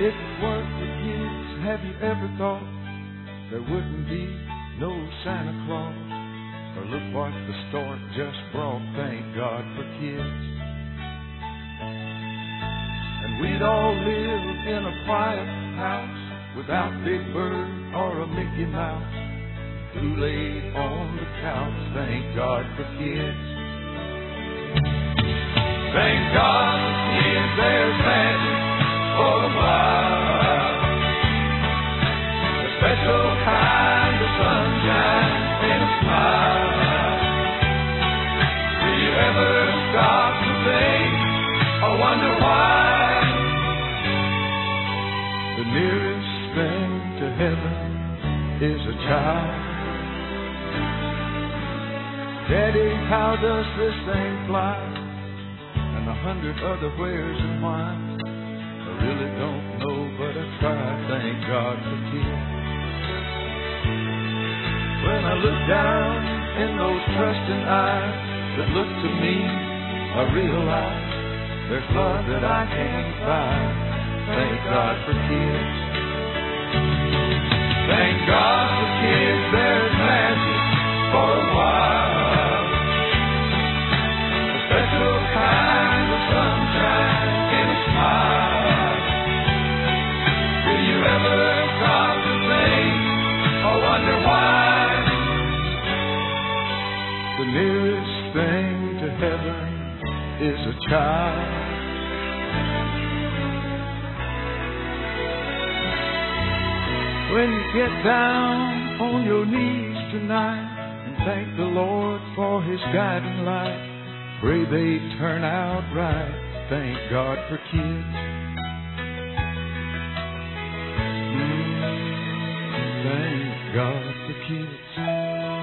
If it weren't for kids, have you ever thought there wouldn't be no Santa Claus? Or look what the stork just brought, thank God for kids. And we'd all live in a quiet house without Big Bird or a Mickey Mouse. Kool-Aid on the couch, thank God for kids. Thank God for kids, there's magic for a while. A special kind of sunshine and a smile. Do you ever stop to think or wonder why? The nearest thing to heaven is a child. Daddy, how does this thing fly? And 100 other wheres and whys. I really don't know, but I try. Thank God for kids. When I look down in those trusting eyes that look to me, I realize there's love that I can't buy. Thank God for kids. Thank God for kids, there's magic for a while. A special kind of sunshine and a smile. Do you ever stop to think or wonder why? The nearest thing to heaven is a child. When you get down on your knees tonight and thank the Lord for His guiding light, pray they turn out right. Thank God for kids. Thank God for kids.